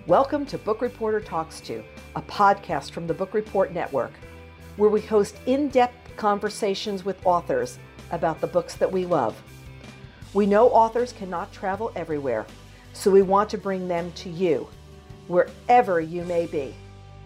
Welcome to Book Reporter Talks To, a podcast from the Book Report Network, where we host in-depth conversations with authors about the books that we love. We know authors cannot travel everywhere, so we want to bring them to you, wherever you may be.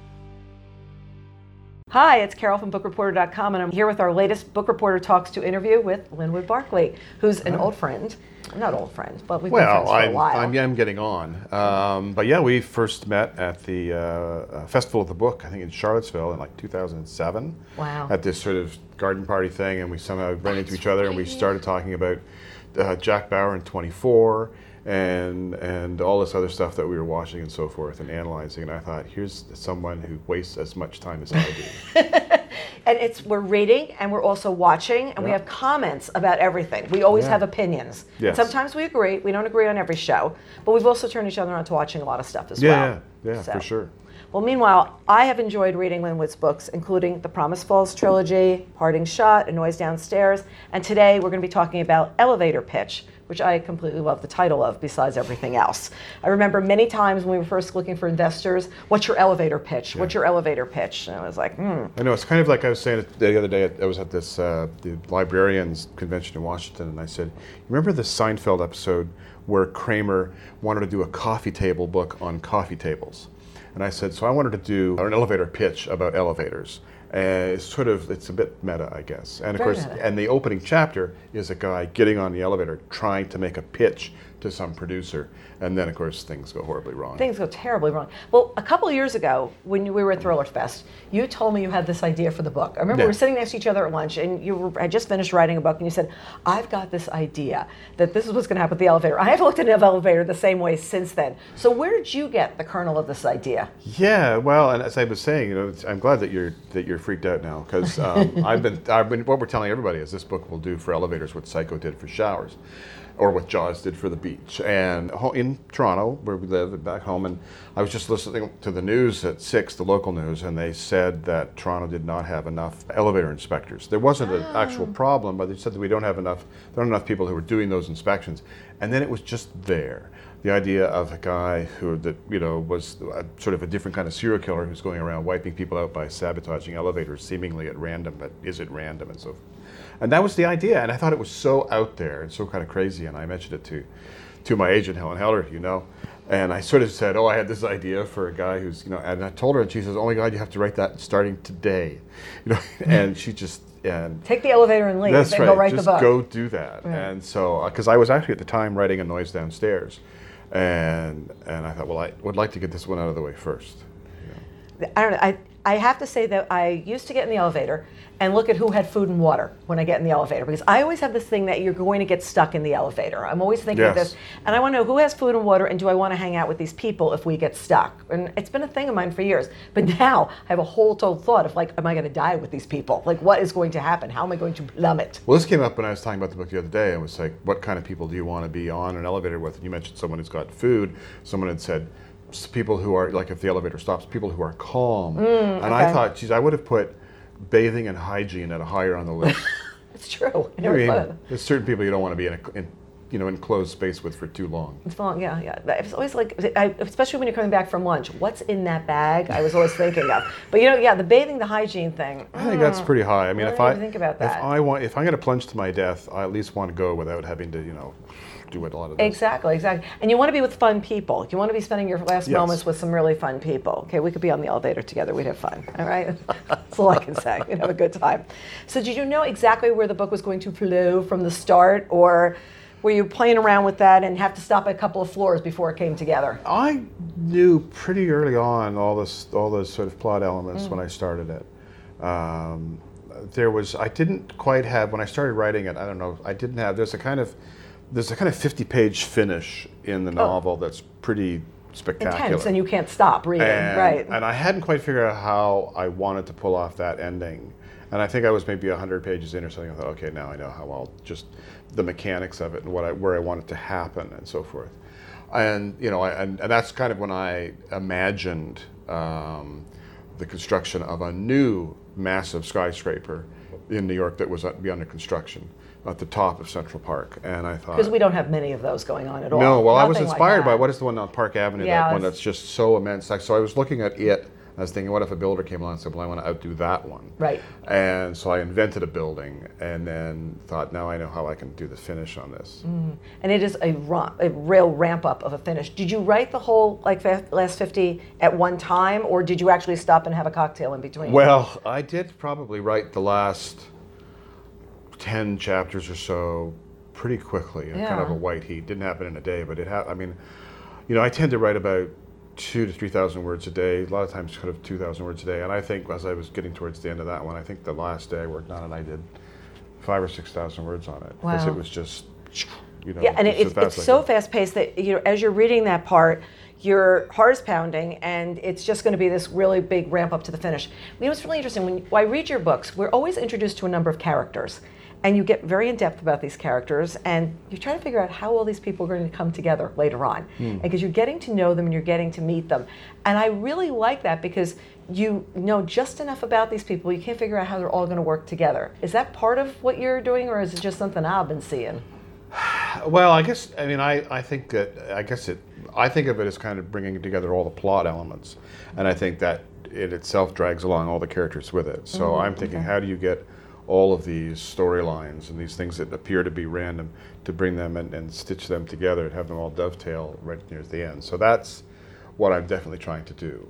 Hi, it's Carol from BookReporter.com, and I'm here with our latest Book Reporter Talks To interview with Linwood Barclay, who's an old friend. Not old friends, but we've been friends for a while. I'm getting on. But yeah, we first met at the Festival of the Book, I think in Charlottesville in like 2007. Wow. At this sort of garden party thing, and we somehow ran into each other, and we started talking about Jack Bauer and 24, and all this other stuff that we were watching and so forth and analyzing. And I thought, here's someone who wastes as much time as I do. And we're reading and we're also watching, and we have comments about everything. We always have opinions. Yes. Sometimes we agree. We don't agree on every show, but we've also turned each other on to watching a lot of stuff as well. Yeah, So. for sure. Well, meanwhile, I have enjoyed reading Linwood's books, including the Promise Falls trilogy, Parting Shot, A Noise Downstairs, and today we're going to be talking about Elevator Pitch, which I completely love the title of, besides everything else. I remember many times when we were first looking for investors, what's your elevator pitch? What's your elevator pitch? And I was like, I know, it's kind of like I was saying the other day, I was at this the librarians convention in Washington, and I said, remember the Seinfeld episode where Kramer wanted to do a coffee table book on coffee tables? And I said, so I wanted to do an elevator pitch about elevators. It's a bit meta, I guess. And of course, and the opening chapter is a guy getting on the elevator trying to make a pitch to some producer. And then, of course, things go horribly wrong. Things go terribly wrong. Well, a couple of years ago, when we were at Thriller Fest, you told me you had this idea for the book. I remember we were sitting next to each other at lunch, and had just finished writing a book, and you said, I've got this idea that this is what's going to happen with the elevator. I haven't looked at an elevator the same way since then. So where did you get the kernel of this idea? Yeah, well, and as I was saying, I'm glad that you're freaked out now, because I've been. What we're telling everybody is this book will do for elevators what Psycho did for showers, or what Jaws did for the beach. And in Toronto, where we live, back home, and I was just listening to the news at 6, the local news, and they said that Toronto did not have enough elevator inspectors. There wasn't an actual problem, but they said that there aren't enough people who were doing those inspections. And then it was just there. The idea of a guy who was sort of a different kind of serial killer who's going around wiping people out by sabotaging elevators seemingly at random, but is it random and so forth. And that was the idea, and I thought it was so out there and so kind of crazy, and I mentioned it to my agent, Helen Heller, and I sort of said, I had this idea for a guy who's, and I told her, and she says, oh my God, you have to write that starting today, and she just, take the elevator and leave, that's and right, go write just the book. Go do that. Right. And so, because I was actually at the time writing A Noise Downstairs, and I thought, well, I would like to get this one out of the way first. I don't know. I have to say that I used to get in the elevator and look at who had food and water when I get in the elevator, because I always have this thing that you're going to get stuck in the elevator. I'm always thinking of this, and I want to know who has food and water, and do I want to hang out with these people if we get stuck? And it's been a thing of mine for years. But now I have a whole total thought of, am I going to die with these people? What is going to happen? How am I going to plummet? Well, this came up when I was talking about the book the other day. It was like, what kind of people do you want to be on an elevator with? And you mentioned someone who's got food. Someone had said, people who are, if the elevator stops, people who are calm. I thought, geez, I would have put bathing and hygiene at a higher on the list. It's true. There's certain people you don't want to be in enclosed space with for too long. It's long, yeah. It's always especially when you're coming back from lunch, what's in that bag? I was always thinking of. But the bathing, the hygiene thing. I think that's pretty high. I mean, if I think about that. if I'm going to plunge to my death, I at least want to go without having to, do what a lot of this. Exactly. And you want to be with fun people. You want to be spending your last moments with some really fun people. Okay, we could be on the elevator together. We'd have fun. All right? That's all I can say. We'd have a good time. So did you know exactly where the book was going to flow from the start, or were you playing around with that and have to stop at a couple of floors before it came together? I knew pretty early on all those sort of plot elements when I started it. I didn't quite have, when I started writing it, I don't know, there's a kind of 50-page finish in the novel that's pretty spectacular. Intense, and you can't stop reading, right. And I hadn't quite figured out how I wanted to pull off that ending. And I think I was maybe 100 pages in or something. I thought, okay, now I know how the mechanics of it and where I want it to happen and so forth. And, and that's kind of when I imagined the construction of a new massive skyscraper in New York that was be under construction. at the top of Central Park, and I thought, because we don't have many of those going on at all. No, well, I was Nothing inspired like by that. what is the one on Park Avenue, Yeah, that one that's just so immense. Like, so I was looking at it, and I was thinking, what if a builder came along and said, well, I want to outdo that one. Right. And so I invented a building, and then thought, now I know how I can do the finish on this. And it is a real ramp up of a finish. Did you write the whole last 50 at one time, or did you actually stop and have a cocktail in between? Well, I did probably write the last 10 chapters or so pretty quickly, in kind of a white heat. Didn't happen in a day, but I mean, I tend to write about 2,000 to 3,000 words a day, a lot of times kind of 2,000 words a day. And I think as I was getting towards the end of that one, I think the last day I worked on it, I did 5,000 or 6,000 words on it. Because it was just, Yeah, and it's so fast paced that, as you're reading that part, your heart is pounding, and it's just going to be this really big ramp up to the finish. It's really interesting. When I read your books, we're always introduced to a number of characters. And you get very in depth about these characters, and you try to figure out how all these people are going to come together later on. Because you're getting to know them and you're getting to meet them. And I really like that, because you know just enough about these people, you can't figure out how they're all going to work together. Is that part of what you're doing, or is it just something I've been seeing? Well, I guess, I think I think of it as kind of bringing together all the plot elements. And I think that it itself drags along all the characters with it. So I'm thinking, how do you get all of these storylines and these things that appear to be random, to bring them and stitch them together and have them all dovetail right near the end. So that's what I'm definitely trying to do,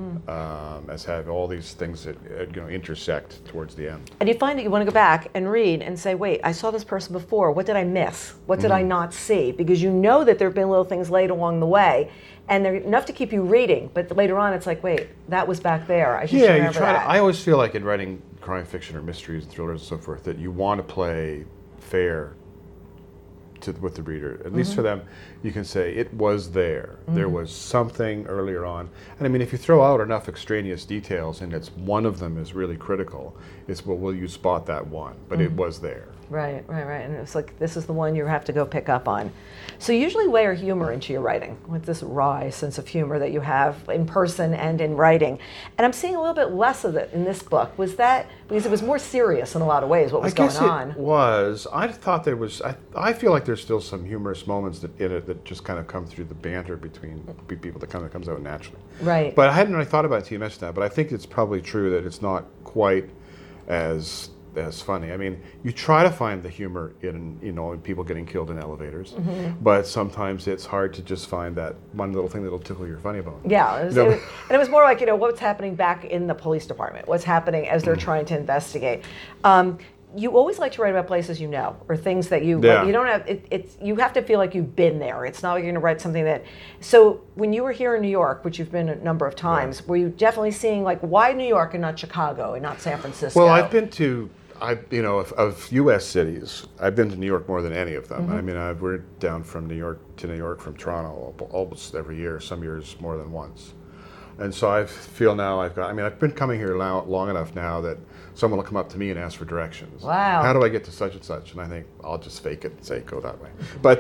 as have all these things that intersect towards the end. And you find that you want to go back and read and say, wait, I saw this person before. What did I miss? What did I not see? Because you know that there have been little things laid along the way, and they're enough to keep you reading. But later on, it's like, wait, that was back there. I should remember that. I always feel like in writing crime fiction or mysteries and thrillers and so forth, that you want to play fair with the reader. At least for them, you can say it was there. There was something earlier on. And I mean, if you throw out enough extraneous details and it's one of them is really critical, it's, well, will you spot that one? But it was there. Right. And it's like, this is the one you have to go pick up on. So you usually layer humor into your writing, with this wry sense of humor that you have in person and in writing. And I'm seeing a little bit less of it in this book. Was that because it was more serious in a lot of ways, what was going on? It was. I thought there was, I feel like there's still some humorous moments in it that just kind of come through the banter between people that kind of comes out naturally. Right. But I hadn't really thought about it until you mentioned that, but I think it's probably true that it's not quite as funny. I mean, you try to find the humor in people getting killed in elevators, but sometimes it's hard to just find that one little thing that'll tickle your funny bone. Yeah, and it was more like, what's happening back in the police department, what's happening as they're trying to investigate. You always like to write about places or things that you don't have. You have to feel like you've been there. It's not like you're going to write something that. So when you were here in New York, which you've been a number of times, were you definitely seeing why New York and not Chicago and not San Francisco? Well, I've been to. Of U.S. cities, I've been to New York more than any of them. I mean, we're down from New York to New York from Toronto almost every year, some years more than once. And so I feel now I've been coming here long enough now that someone will come up to me and ask for directions. Wow. How do I get to such and such? And I think, I'll just fake it and say, go that way. But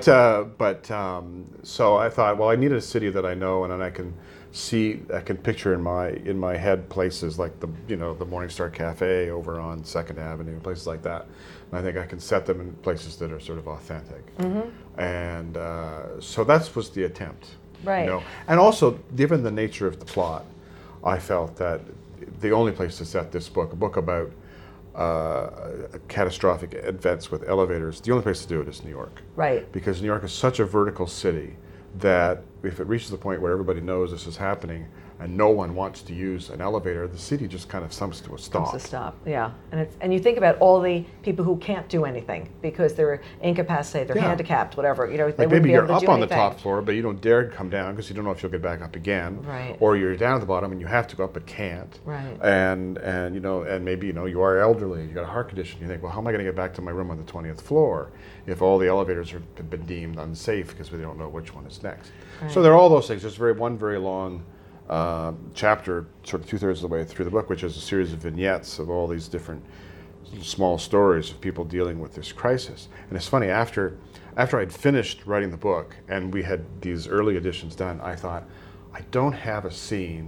so I thought, well, I needed a city that I know and then I can picture in my head places like the Morningstar Cafe over on 2nd Avenue, places like that. And I think I can set them in places that are sort of authentic. And so that was the attempt. Right. And also, given the nature of the plot, I felt that the only place to set this book, a book about catastrophic events with elevators, the only place to do it is New York. Right. Because New York is such a vertical city that if it reaches the point where everybody knows this is happening and no one wants to use an elevator, the city just kind of comes to a stop. Comes to stop, yeah. And you think about all the people who can't do anything because they're incapacitated, they're handicabbed, whatever. They wouldn't maybe be able you're to up do on anything. the top floor, but you don't dare come down because you don't know if you'll get back up again. Right. Or you're down at the bottom and you have to go up but can't. Right. And maybe you are elderly, you got a heart condition. You think, well, how am I going to get back to my room on the 20th floor if all the elevators have been deemed unsafe because we don't know which one is next? Right. So there are all those things. There's one very long chapter, sort of 2/3 of the way through the book, which is a series of vignettes of all these different small stories of people dealing with this crisis. And it's funny, after I'd finished writing the book and we had these early editions done, I thought, I don't have a scene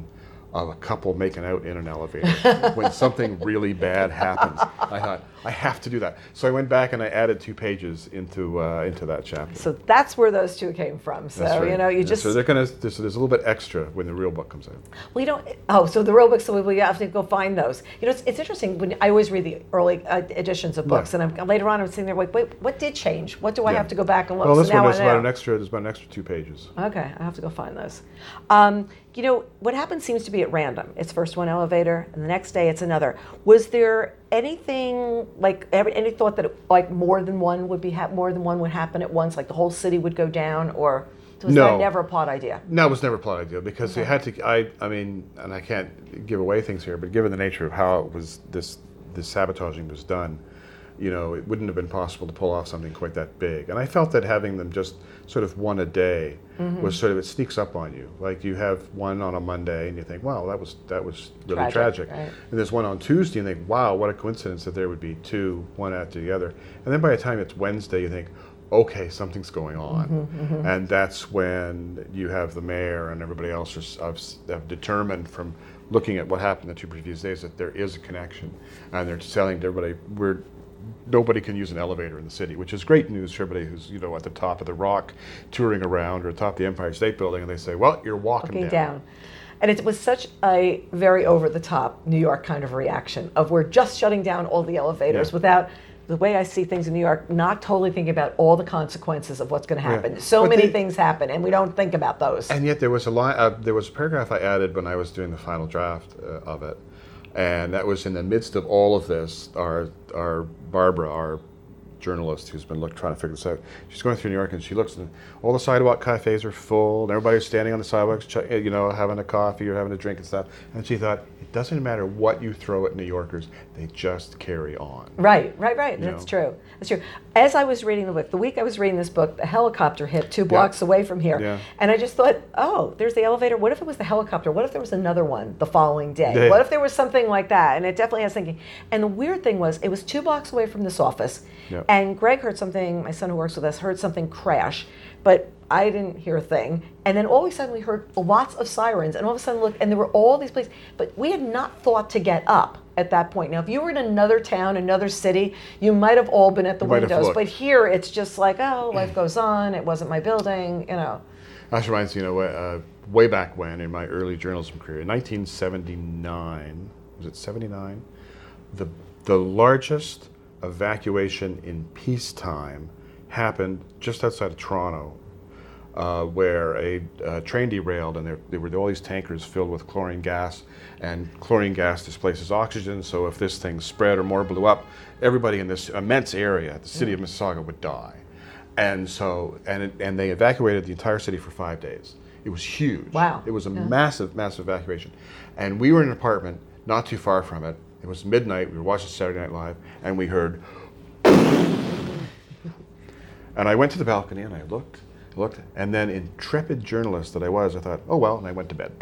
of a couple making out in an elevator when something really bad happens. I thought, I have to do that. So I went back and I added 2 pages into that chapter. So that's where those 2 came from. So, right. you know, you just... So there's a little bit extra when the real book comes out. Well, you don't... Oh, so the real books, so we have to go find those. You know, it's interesting. When I always read the early editions of books, and later on I'm sitting there like, wait, what did change? What do I have to go back and look? Well, this so one there's about an extra 2 pages. Okay, I have to go find those. You know, what happens seems to be at random. It's first one elevator, and the next day it's another. Was there anything like any thought that like more than one would happen at once, like the whole city would go down, or was that never a plot idea? No, it was never a plot idea because you had to. I mean, and I can't give away things here, but given the nature of how it was this sabotaging was done, you know, it wouldn't have been possible to pull off something quite that big. And I felt that having them just sort of one a day was sort of, it sneaks up on you. Like you have one on a Monday and you think, wow, that was really tragic. Right. And there's one on Tuesday and you think, wow, what a coincidence that there would be 2, one after the other. And then by the time it's Wednesday, you think, okay, something's going on. And that's when you have the mayor and everybody else have determined from looking at what happened the 2 previous days that there is a connection. And they're telling everybody, nobody can use an elevator in the city, which is great news for everybody who's, you know, at the top of the Rock touring around or atop the Empire State Building, and they say, well, you're walking down. And it was such a very over-the-top New York kind of reaction of we're just shutting down all the elevators without, the way I see things in New York, not totally thinking about all the consequences of what's going to happen. Yeah. So many things happen, and we don't think about those. And yet there was a paragraph I added when I was doing the final draft of it. And that was in the midst of all of this. Our Barbara, our journalist who's been trying to figure this out, she's going through New York and she looks and all the sidewalk cafes are full and everybody's standing on the sidewalks, you know, having a coffee or having a drink and stuff. And she thought, it doesn't matter what you throw at New Yorkers, they just carry on. Right. That's true. As I was reading the book, the week I was reading this book, the helicopter hit 2 blocks away from here. Yeah. And I just thought, oh, there's the elevator. What if it was the helicopter? What if there was another one the following day? What if there was something like that? And it definitely has thinking. And the weird thing was, it was 2 blocks away from this office. Yep. And Greg heard something, my son who works with us, heard something crash. But I didn't hear a thing. And then all of a sudden we heard lots of sirens. And all of a sudden, look, and there were all these places. But we had not thought to get up at that point. Now, if you were in another town, another city, you might have all been at the windows. But here, it's just like, oh, life goes on. It wasn't my building, you know. That reminds me, you know, way back when, in my early journalism career, in 1979, was it 79? The largest evacuation in peacetime happened just outside of Toronto, where a train derailed and there were all these tankers filled with chlorine gas, and chlorine gas displaces oxygen, so if this thing spread or more blew up, everybody in this immense area, the city of Mississauga, would die. And so, and they evacuated the entire city for 5 days. It was huge. Wow. It was a massive evacuation. And we were in an apartment not too far from it. It was midnight, we were watching Saturday Night Live, and we heard and I went to the balcony and I looked, and then intrepid journalist that I was, I thought, oh well, and I went to bed.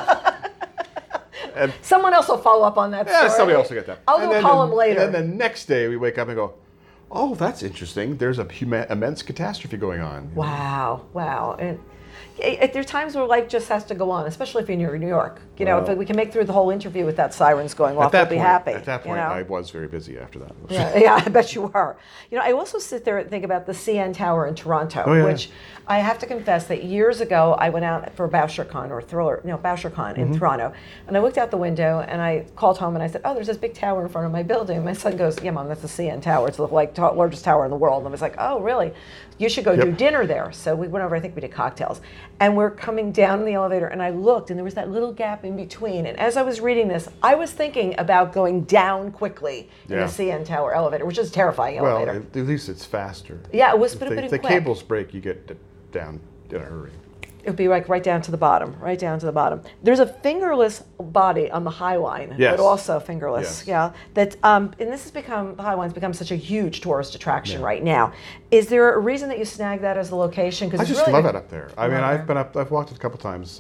And someone else will follow up on that story. Yeah, somebody else will get that. I'll do a column later. And then the next day we wake up and go, oh, that's interesting. There's a immense catastrophe going on. Wow. And there are times where life just has to go on, especially if you're in New York. You know, if we can make through the whole interview without sirens going off, we'll be happy. At that point, you know? I was very busy after that. Yeah, I bet you were. You know, I also sit there and think about the CN Tower in Toronto, which I have to confess that years ago I went out for BoucherCon in Toronto, and I looked out the window and I called home and I said, oh, there's this big tower in front of my building. And my son goes, yeah, Mom, that's the CN Tower. It's the largest tower in the world. And I was like, oh, really? You should go do dinner there. So we went over, I think we did cocktails. And we're coming down in the elevator and I looked and there was that little gap in between. And as I was reading this, I was thinking about going down quickly in the CN Tower elevator, which is a terrifying elevator. Well, at least it's faster. Yeah, it was a bit quick. If the cables break, you get down in a hurry. It would be like right down to the bottom. There's a fingerless body on the High Line, but also fingerless. Yes. Yeah, that and this has become, the High Line's become such a huge tourist attraction right now. Is there a reason that you snagged that as the location? I just love it up there. I mean, I've been up. I've walked it a couple times.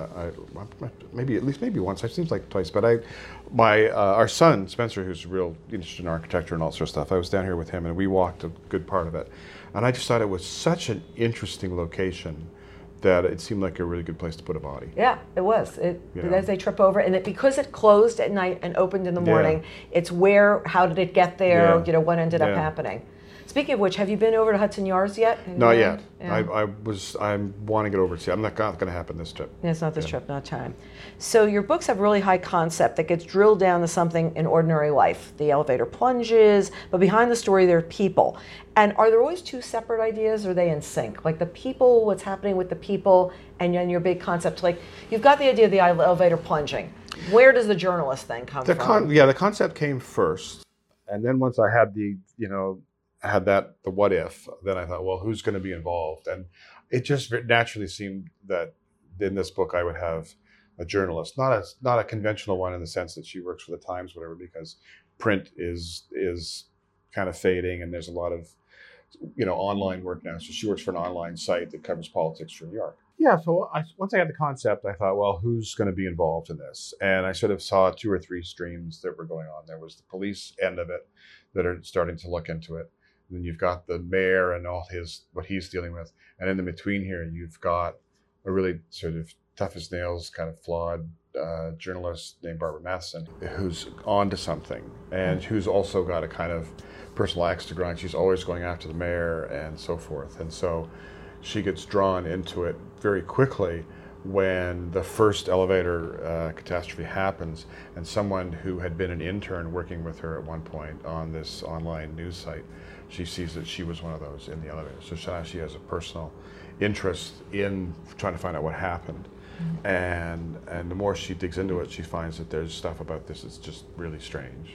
Maybe once. It seems like twice. But our son Spencer, who's real interested in architecture and all sort of stuff, I was down here with him, and we walked a good part of it. And I just thought it was such an interesting location that it seemed like a really good place to put a body. Yeah, it was. As they trip over, and because it closed at night and opened in the morning, it's how did it get there? What ended up happening. Speaking of which, have you been over to Hudson Yards yet? Not yet. Yeah. I want to get over to see. I'm not going to happen this trip. Yeah, it's not this trip, not time. So your books have really high concept that gets drilled down to something in ordinary life. The elevator plunges, but behind the story there are people. And are there always two separate ideas, or are they in sync? Like the people, what's happening with the people, and then your big concept. Like you've got the idea of the elevator plunging. Where does the journalist thing come from? The concept came first, and then once I had the what if, then I thought, well, who's going to be involved? And it just naturally seemed that in this book I would have a journalist, not a conventional one in the sense that she works for the Times, whatever, because print is kind of fading, and there's a lot of online work now. So she works for an online site that covers politics for New York. Yeah. So once I had the concept, I thought, well, who's going to be involved in this? And I sort of saw 2 or 3 streams that were going on. There was the police end of it that are starting to look into it. Then you've got the mayor and what he's dealing with. And in the between here, you've got a really sort of tough as nails, kind of flawed journalist named Barbara Matheson, who's on to something, and who's also got a kind of personal axe to grind. She's always going after the mayor and so forth. And so she gets drawn into it very quickly when the first elevator catastrophe happens, and someone who had been an intern working with her at one point on this online news site, she sees that she was one of those in the elevator. So she has a personal interest in trying to find out what happened. And the more she digs into it, she finds that there's stuff about this that's just really strange,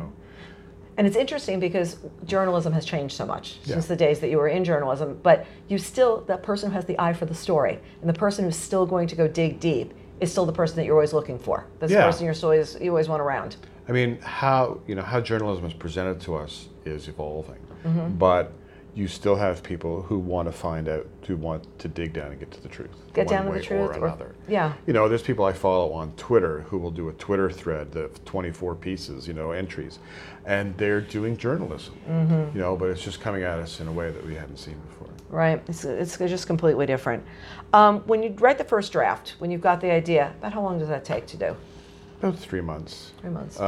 And it's interesting because journalism has changed so much since the days that you were in journalism, but that person who has the eye for the story, and the person who's still going to go dig deep is still the person that you're always looking for. That's the person you always want around. I mean, how journalism is presented to us is evolving, but you still have people who want to find out, who want to dig down and get to the truth. Get down to the truth or another. Yeah. There's people I follow on Twitter who will do a Twitter thread of 24 pieces, entries, and they're doing journalism, but it's just coming at us in a way that we hadn't seen before. Right. It's just completely different. When you write the first draft, when you've got the idea, about how long does that take to do? About 3 months. 3 months.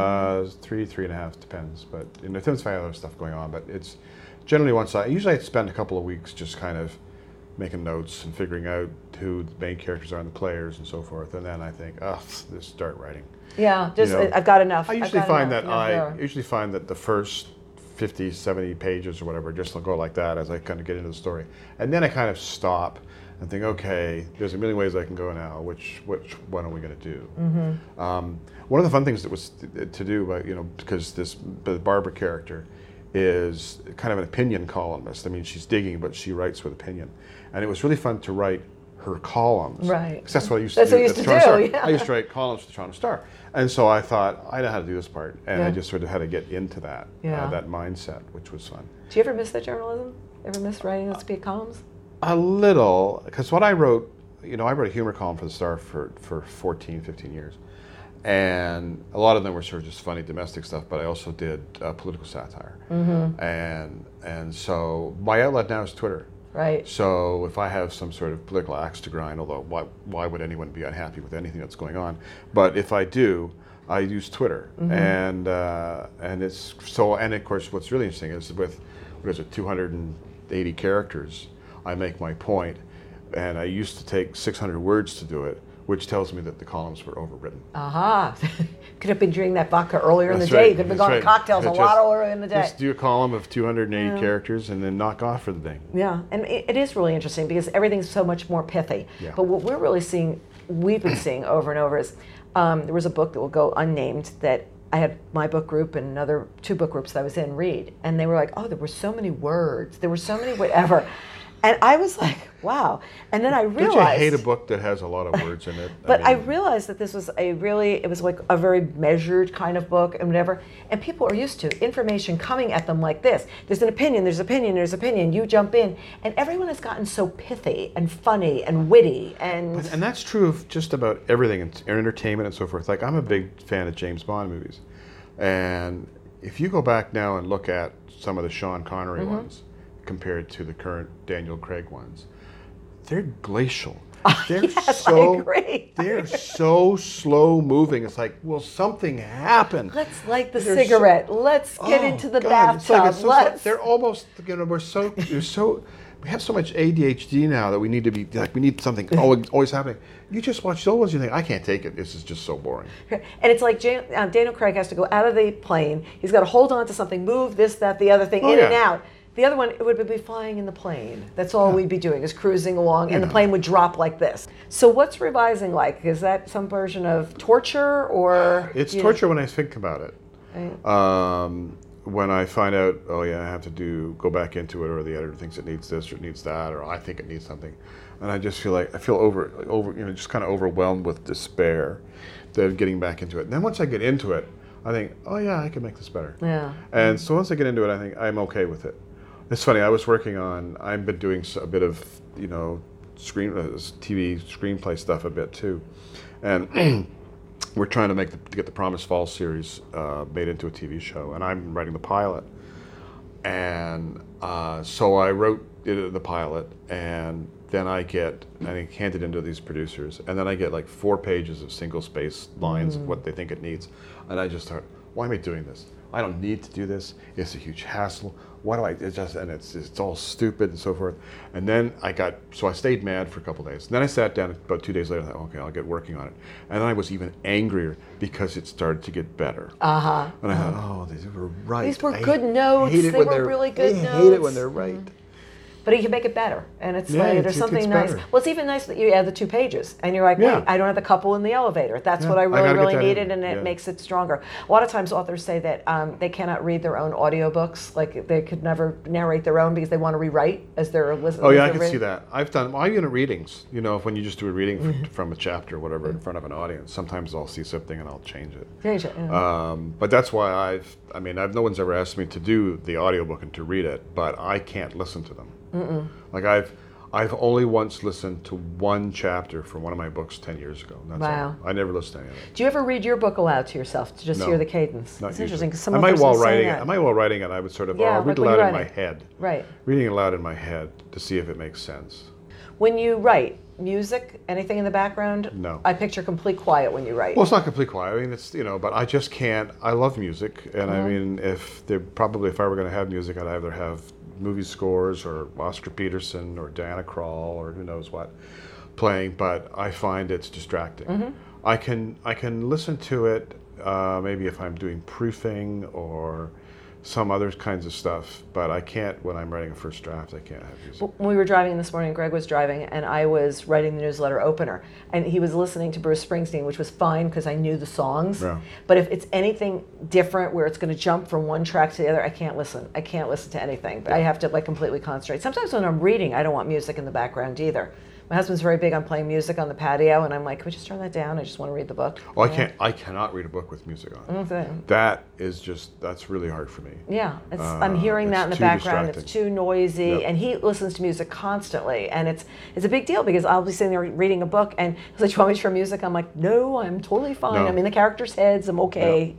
3.5 depends, but it depends if I have other stuff going on. But it's generally usually I spend a couple of weeks just kind of making notes and figuring out who the main characters are and the players and so forth, and then I think, just start writing. Yeah, I've got enough. I usually find that the first 50, 70 pages or whatever just will go like that as I kind of get into the story, and then I kind of stop and think, okay, there's a million ways I can go now. Which one are we going to do? One of the fun things that was to do, because the Barbara character is kind of an opinion columnist. I mean, she's digging, but she writes with opinion, and it was really fun to write her columns. Right. Because that's what I used to do. That's what you used to do. Yeah. I used to write columns for the Toronto Star, and so I thought I know how to do this part, and I just sort of had to get into that that mindset, which was fun. Do you ever miss the journalism? Ever miss writing those big columns? A little, because what I wrote, I wrote a humor column for the Star for 14, 15 years. And a lot of them were sort of just funny domestic stuff, but I also did political satire. And so my outlet now is Twitter. Right. So if I have some sort of political axe to grind, although why would anyone be unhappy with anything that's going on? But if I do, I use Twitter. And it's so, and of course what's really interesting is with, 280 characters, I make my point, and I used to take 600 words to do it, which tells me that the columns were overwritten. Aha. Could have been drinking that vodka earlier in the day. You could have been going to cocktails a lot earlier in the day. Just do a column of 280 characters and then knock off for the day. Yeah, and it is really interesting because everything's so much more pithy. Yeah. But what we've been seeing over and over is there was a book that will go unnamed that I had my book group and another 2 book groups that I was in read. And they were like, there were so many words. There were so many whatever. And I was like, wow. And then I realized... Don't you hate a book that has a lot of words in it? But I realized that this was it was like a very measured kind of book and whatever. And people are used to information coming at them like this. There's an opinion, there's opinion, there's opinion. You jump in. And everyone has gotten so pithy and funny and witty. And that's true of just about everything in entertainment and so forth. Like, I'm a big fan of James Bond movies. And if you go back now and look at some of the Sean Connery ones, compared to the current Daniel Craig ones, they're glacial. They're yes, so, I agree. They're so slow moving. It's like, will something happen? Let's light the They're cigarette. Let's get into the bathtub. It's like, they're almost, we have so much ADHD now that we need to be, like, we need something always happening. You just watch those ones, you think, I can't take it. This is just so boring. And it's like Daniel Craig has to go out of the plane. He's got to hold on to something, move this, that, the other thing, and out. The other one, it would be flying in the plane. That's all we'd be doing, is cruising along, and the plane would drop like this. So what's revising like? Is that some version of torture, or? It's torture when I think about it. Right. When I find out, I have to go back into it, or the editor thinks it needs this or it needs that, or I think it needs something, and I just feel just kind of overwhelmed with despair of getting back into it. And then once I get into it, I think, I can make this better. Yeah. And so once I get into it, I think I'm okay with it. It's funny. I've been doing a bit of TV screenplay stuff a bit too, and. We're trying to get the Promised Falls series made into a TV show, and I'm writing the pilot. And so I wrote the pilot, and then I hand it into these producers, and then I get like 4 pages of single space lines of what they think it needs, and I just thought, why am I doing this? I don't need to do this. It's a huge hassle. Why do it's all stupid and so forth. And then I stayed mad for a couple of days. And then I sat down about 2 days later and thought, okay, I'll get working on it. And then I was even angrier because it started to get better. Uh-huh. And I thought, these were right. These were good notes. They were really good notes. I hate it when they're right. But you can make it better, and it's like there's something nice. Well, it's even nice that you add the 2 pages, and you're like, wait, I don't have the couple in the elevator. That's what I really needed, and it makes it stronger. A lot of times authors say that they cannot read their own audiobooks, like they could never narrate their own because they want to rewrite as they're listening. Oh yeah, I can see that. I've done unit readings. When you just do a reading from a chapter or whatever in front of an audience, sometimes I'll see something and I'll change it. Yeah. But that's why no one's ever asked me to do the audiobook and to read it, but I can't listen to them. Mm-mm. Like I've only once listened to 1 chapter from one of my books 10 years ago. That's all. I never listened to any of it. Do you ever read your book aloud to yourself to just hear the cadence? It's interesting. I might while writing it, I would sort of I'll read it aloud in my head. Right. Reading it aloud in my head to see if it makes sense. When you write, music, anything in the background? No. I picture complete quiet when you write. Well, it's not complete quiet. I mean, it's but I just can't. I love music, and I mean, if I were going to have music, I'd either have movie scores or Oscar Peterson or Diana Krall or who knows what playing, but I find it's distracting. Mm-hmm. I can listen to it maybe if I'm doing proofing or some other kinds of stuff, but I can't when I'm writing a first draft. I can't have music. When we were driving this morning, Greg was driving, and I was writing the newsletter opener, and he was listening to Bruce Springsteen, which was fine because I knew the songs. Yeah. But if it's anything different where it's going to jump from one track to the other, I can't listen. I can't listen to anything. But I have to completely concentrate. Sometimes when I'm reading, I don't want music in the background either. My husband's very big on playing music on the patio, and I'm like, can we just turn that down? I just want to read the book. Oh, I cannot read a book with music on. Okay. That's really hard for me. Yeah, I'm hearing that in the background. Distracting. It's too noisy, and he listens to music constantly, and it's a big deal because I'll be sitting there reading a book, and he's like, "Do you want me to turn music?" I'm like, "No, I'm totally fine. I'm in the characters' heads. I'm okay."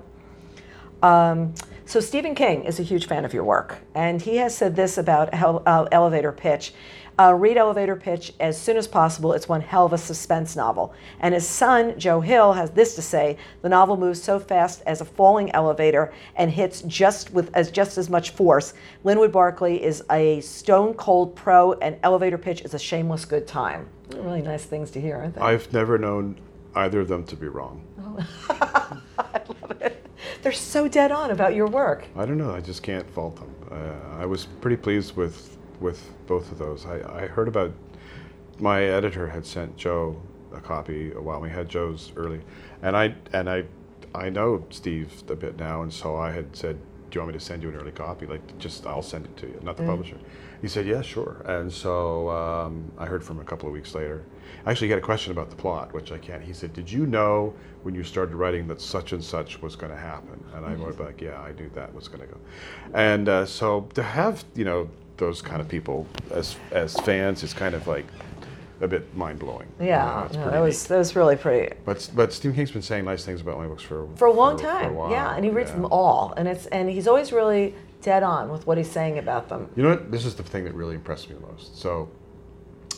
So Stephen King is a huge fan of your work, and he has said this about Elevator Pitch. Read Elevator Pitch as soon as possible. It's one hell of a suspense novel. And his son, Joe Hill, has this to say: the novel moves so fast as a falling elevator and hits just as much force. Linwood Barclay is a stone-cold pro, and Elevator Pitch is a shameless good time. Really nice things to hear, aren't they? I've never known either of them to be wrong. Oh. I love it. They're so dead on about your work. I don't know. I just can't fault them. I was pretty pleased with both of those. I heard about, my editor had sent Joe a copy a while. We had Joe's early, and I know Steve a bit now, and so I had said, do you want me to send you an early copy? I'll send it to you, not the publisher. He said, yeah, sure. And so I heard from him a couple of weeks later. I actually got a question about the plot, which I can't. He said, did you know when you started writing that such and such was going to happen? And I wrote back, yeah, I knew that was going to go. And so to have, those kind of people as fans is kind of like a bit mind-blowing. Yeah, that was really pretty. But Stephen King's been saying nice things about my books for a long time. For a while. Yeah, and he reads them all, and he's always really dead on with what he's saying about them. You know what? This is the thing that really impressed me the most. So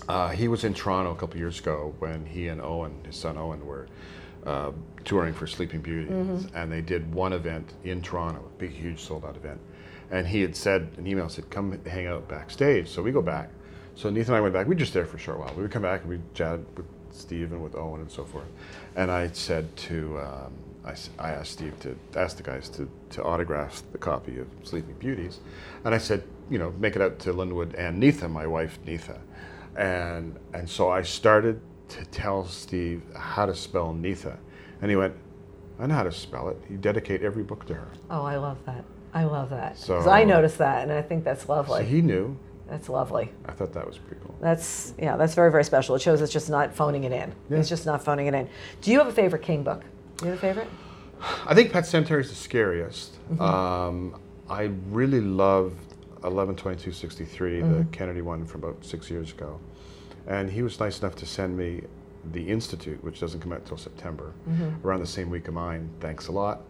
He was in Toronto a couple of years ago when he and Owen, his son Owen, were touring for Sleeping Beauty, and they did one event in Toronto, a big, huge, sold-out event. And he had said, an email said, come hang out backstage. So we go back. So Neith and I went back. We were just there for a short while. We would come back and we chatted with Steve and with Owen and so forth. And I said to, I asked Steve to ask the guys to autograph the copy of Sleeping Beauties. And I said, make it out to Linwood and Neitha, my wife Neitha. And so I started to tell Steve how to spell Neitha. And he went, I know how to spell it. You dedicate every book to her. Oh, I love that. I love that. Because I noticed that, and I think that's lovely. So he knew. That's lovely. I thought that was pretty cool. That's very, very special. It shows it's just not phoning it in. Yeah. It's just not phoning it in. Do you have a favorite King book? Do you have a favorite? I think Pet Sematary is the scariest. I really loved 11/22/63, the Kennedy one from about 6 years ago. And he was nice enough to send me The Institute, which doesn't come out until September, around the same week of mine. Thanks a lot.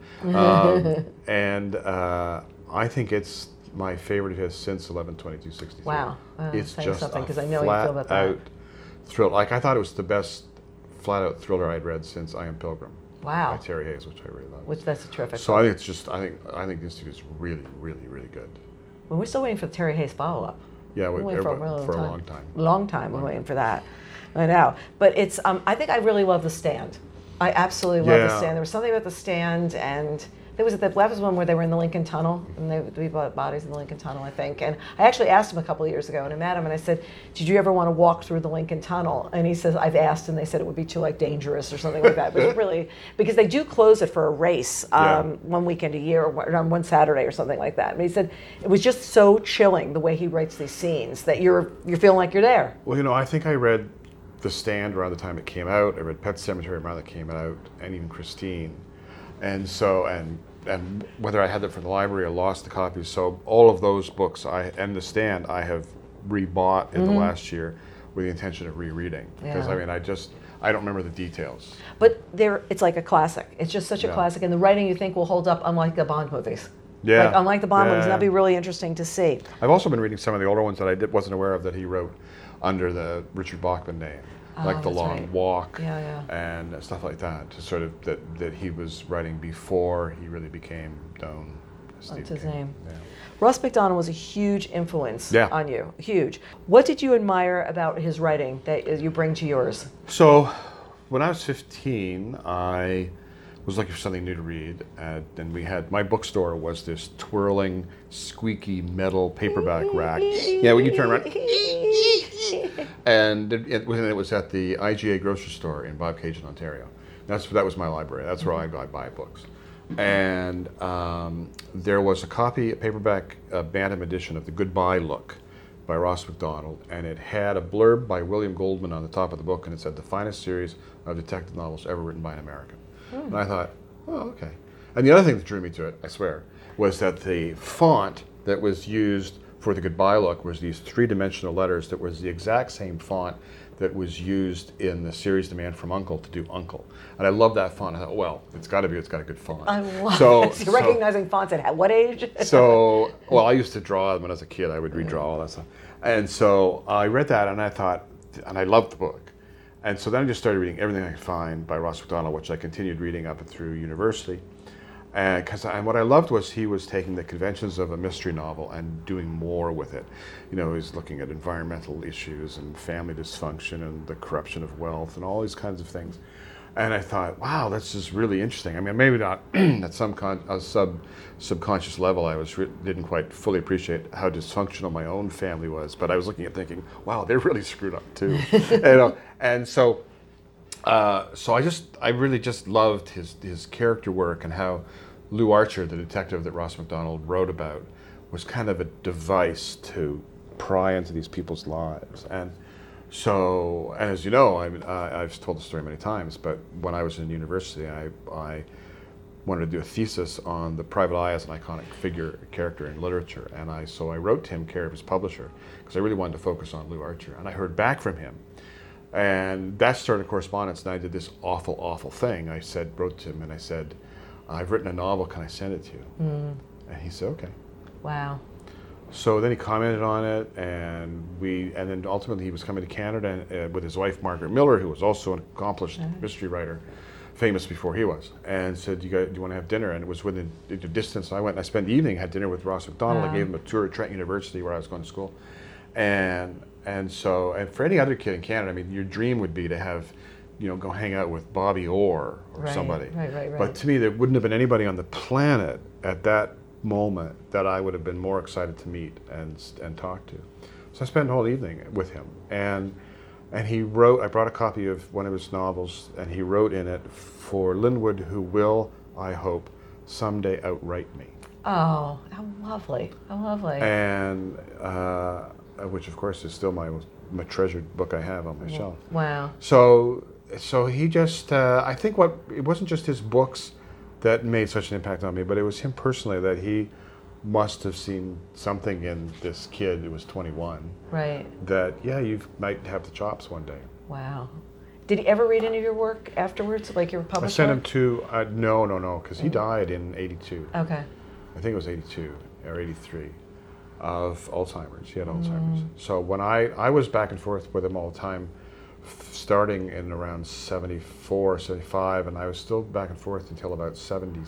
And I think it's my favorite of his since 11/22/63. Wow. It's just something, a because I know you feel about that. flat-out thrill. Like, I thought it was the best flat-out thriller I'd read since I Am Pilgrim. Wow. By Terry Hayes, which I really love. Which, that's a terrific So book. I think it's just, I think The Institute is really, really, really good. Well, we're still waiting for the Terry Hayes follow-up. Yeah, we're waiting for a long long time. Long time we're waiting for that. I know. But it's, I think I really love The Stand. I absolutely love The Stand. There was something about The Stand, and there was that was one where they were in the Lincoln Tunnel, and we bought bodies in the Lincoln Tunnel, I think. And I actually asked him a couple of years ago, and I met him, and I said, did you ever want to walk through the Lincoln Tunnel? And he says, I've asked, and they said it would be too dangerous or something like that. But it was really, because they do close it for a race one weekend a year, or on one Saturday or something like that. But he said it was just so chilling the way he writes these scenes that you're feeling like you're there. Well, I think I read The Stand around the time it came out. I read Pet Sematary around the time it came out, and even Christine. And so, and whether I had them from the library or lost the copies, so all of those books and The Stand I have rebought in the last year with the intention of rereading. Because I don't remember the details. But it's like a classic. It's just such a classic, and the writing you think will hold up, unlike the Bond movies. Yeah. Like, unlike the Bond movies, that'd be really interesting to see. I've also been reading some of the older ones that I wasn't aware of that he wrote under the Richard Bachman name. Like The Long Walk and stuff like that, to sort of that he was writing before he really became known as Stephen King. That's his name. Yeah. Ross Macdonald was a huge influence on you, huge. What did you admire about his writing that you bring to yours? So, when I was 15, I was looking for something new to read, and we had, my bookstore was this twirling, squeaky metal paperback rack. Yeah, when you turn around. And it was at the IGA grocery store in Bobcaygeon, Ontario. That was my library. That's where I buy books. And there was a paperback bantam edition of The Goodbye Look by Ross Macdonald, and it had a blurb by William Goldman on the top of the book, and it said, the finest series of detective novels ever written by an American. And I thought, oh, okay. And the other thing that drew me to it, I swear, was that the font that was used for The Goodbye Look was these three-dimensional letters that was the exact same font that was used in the series The Man from U.N.C.L.E. to do Uncle. And I love that font. I thought, well, it's got a good font. I love it. You're recognizing fonts at what age? I used to draw them when I was a kid. I would redraw all that stuff. And so I read that, and I thought, and I loved the book. And so then I just started reading everything I could find by Ross Macdonald, which I continued reading up and through university. And what I loved was he was taking the conventions of a mystery novel and doing more with it. He was looking at environmental issues and family dysfunction and the corruption of wealth and all these kinds of things. And I thought, wow, this is really interesting. I mean, maybe not at some subconscious level, I didn't quite fully appreciate how dysfunctional my own family was, but I was looking at thinking, wow, they're really screwed up too. And so I really just loved his character work, and how Lou Archer, the detective that Ross Macdonald wrote about, was kind of a device to pry into these people's lives. And as you know, I've told the story many times, but when I was in university, I wanted to do a thesis on the Private Eye as an iconic character in literature. And so I wrote Tim Care, his publisher, because I really wanted to focus on Lou Archer. And I heard back from him. And that started correspondence, and I did this awful, awful thing. I wrote to him, and I said, I've written a novel, can I send it to you? And he said, okay. Wow. So then he commented on it, and then ultimately he was coming to Canada with his wife Margaret Miller, who was also an accomplished mystery writer, famous before he was, and said, do you want to have dinner? And it was within the distance. I went and I spent the evening, had dinner with Ross Macdonald. I gave him a tour at Trent University where I was going to school, and for any other kid in Canada, I mean, your dream would be to have, go hang out with Bobby Orr or somebody. Right. But to me, there wouldn't have been anybody on the planet at that moment that I would have been more excited to meet and talk to. So I spent the whole evening with him, and he wrote. I brought a copy of one of his novels, and he wrote in it, "For Linwood, who will, I hope, someday outright me." Oh, how lovely! How lovely! And which, of course, is still my treasured book I have on my shelf. Wow. So he just. I think it wasn't just his books that made such an impact on me, but it was him personally, that he must have seen something in this kid who was 21. Right. That, you might have the chops one day. Wow. Did he ever read any of your work afterwards, like your published I sent work? him to, no, because he died in 82. Okay. I think it was 82 or 83 of Alzheimer's. He had Alzheimer's. So when I was back and forth with him all the time, starting in around 74, 75, and I was still back and forth until about 70,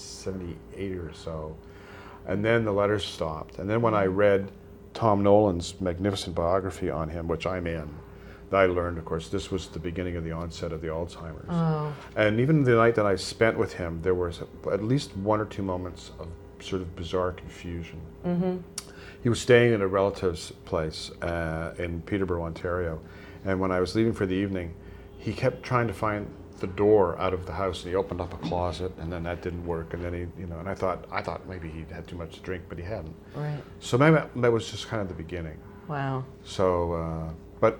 78 or so. And then the letters stopped. And then when I read Tom Nolan's magnificent biography on him, which I'm in, I learned, of course, this was the beginning of the onset of the Alzheimer's. Oh. And even the night that I spent with him, there was at least one or two moments of sort of bizarre confusion. Mm-hmm. He was staying at a relative's place in Peterborough, Ontario. And when I was leaving for the evening, he kept trying to find the door out of the house, and he opened up a closet, and then that didn't work. And then and I thought maybe he had too much to drink, but he hadn't. Right. So maybe that was just kind of the beginning. Wow. So, but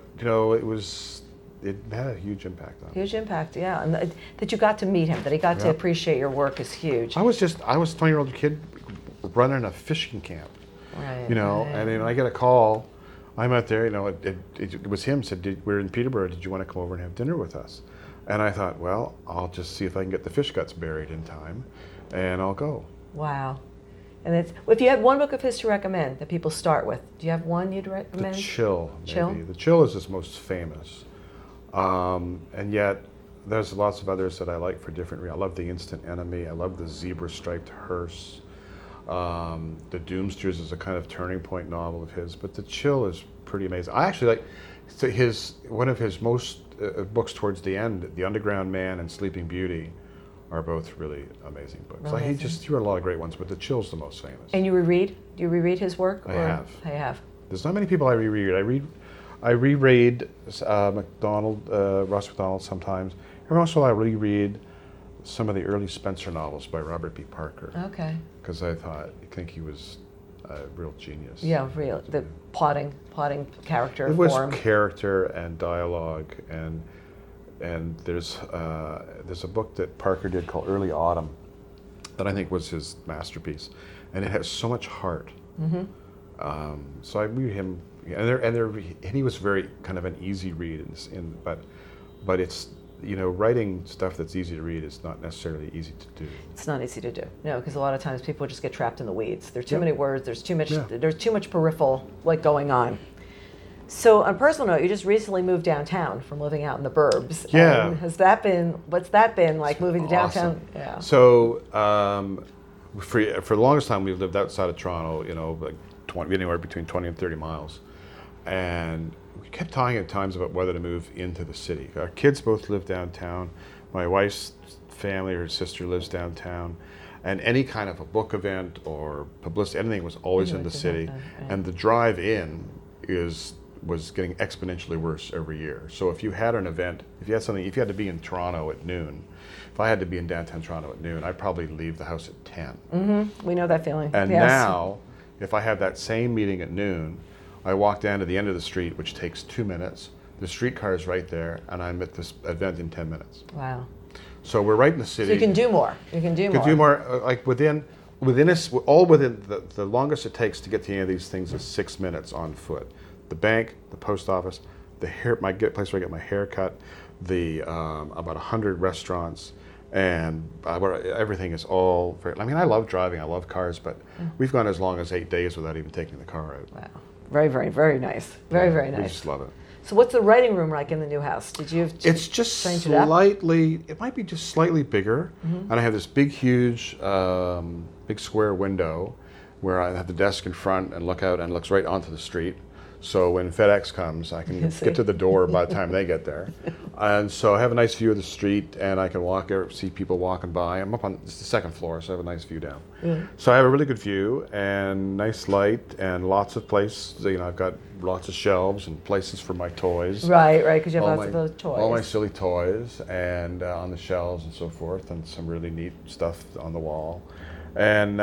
it had a huge impact on him. Huge impact, yeah. And that you got to meet him, that he got to appreciate your work is huge. I was a 20-year-old kid running a fishing camp. Right. And then I get a call. I'm out there, it was him, said, we're in Peterborough, did you want to come over and have dinner with us? And I thought, well, I'll just see if I can get the fish guts buried in time, and I'll go. Wow. And if you had one book of his to recommend that people start with, do you have one you'd recommend? The Chill, maybe. Chill? The Chill is his most famous. And yet, there's lots of others that I like for different reasons. I love The Instant Enemy. I love The Zebra-Striped Hearse. The Doomsters is a kind of turning point novel of his, but The Chill is pretty amazing. I actually like one of his most books towards the end, The Underground Man and Sleeping Beauty, are both really amazing books. Like he wrote a lot of great ones, but The Chill's the most famous. And you reread? Do you reread his work? I have. I have. There's not many people I reread. I reread Ross Macdonald sometimes. Every once in a while I reread some of the early Spencer novels by Robert B. Parker. Okay. Because I think he was a real genius. Yeah, real. The plotting character it was form. Character and dialogue, and there's a book that Parker did called Early Autumn that I think was his masterpiece, and it has so much heart. Mm-hmm. So I read him, and he was very kind of an easy read, but it's. Writing stuff that's easy to read is not necessarily easy to do. It's not easy to do. No, because a lot of times people just get trapped in the weeds. There's too many words. There's too much peripheral going on. So on a personal note, you just recently moved downtown from living out in the burbs. Yeah. And what's that been like, moving to downtown? Awesome. Yeah. So for the longest time we lived outside of Toronto, anywhere between 20 and 30 miles. And we kept talking at times about whether to move into the city. Our kids both live downtown. My wife's family, her sister lives downtown. And any kind of a book event or publicity, anything was always in the city. Right. And the drive in was getting exponentially worse every year. So if you had an event, if you had to be in Toronto at noon, if I had to be in downtown Toronto at noon, I'd probably leave the house at 10. Mm-hmm. We know that feeling. And yes. Now, if I have that same meeting at noon, I walk down to the end of the street, which takes 2 minutes. The streetcar is right there, and I'm at this event in 10 minutes. Wow. So we're right in the city. So you can do more. You can do more. Like within the longest it takes to get to any of these things is 6 minutes on foot. The bank, the post office, place where I get my hair cut, about 100 restaurants, And everything is all very, I mean, I love driving, I love cars, but we've gone as long as 8 days without even taking the car out. Wow. Very, very, very nice. Very, very nice. We just love it. So what's the writing room like in the new house? It's just slightly, it might be just slightly bigger. And I have this big, huge, big square window where I have the desk in front and look out, and it looks right onto the street. So when FedEx comes, I can get to the door by the time they get there. And so I have a nice view of the street, and I can walk there, see people walking by. I'm up on the second floor, so I have a nice view down. So I have a really good view and nice light and lots of places. You know, I've got lots of shelves and places for my toys. Right, because you have lots of those toys. All my silly toys and on the shelves and so forth, and some really neat stuff on the wall. And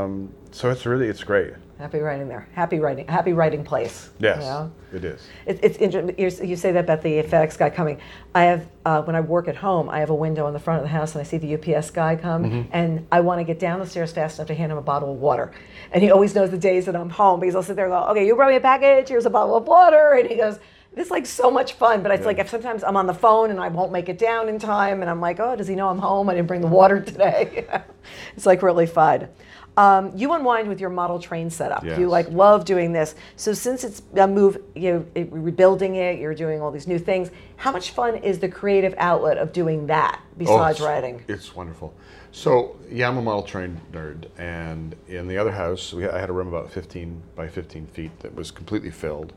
so it's great. Happy writing there. Happy writing place. Yes, you know? It is. It's interesting. You say that about the FedEx guy coming. I have when I work at home, I have a window in the front of the house, and I see the UPS guy come, and I want to get down the stairs fast enough to hand him a bottle of water. And he always knows the days that I'm home because I'll sit there and go, "Okay, you brought me a package. Here's a bottle of water," and he goes. It's like so much fun, but it's like if sometimes I'm on the phone and I won't make it down in time, and I'm like, oh, does he know I'm home? I didn't bring the water today. It's like really fun. You unwind with your model train setup. Yes. You like love doing this. So since it's a move, rebuilding it, you're doing all these new things. How much fun is the creative outlet of doing that besides writing? It's wonderful. So yeah, I'm a model train nerd, and in the other house, I had a room about 15 by 15 feet that was completely filled.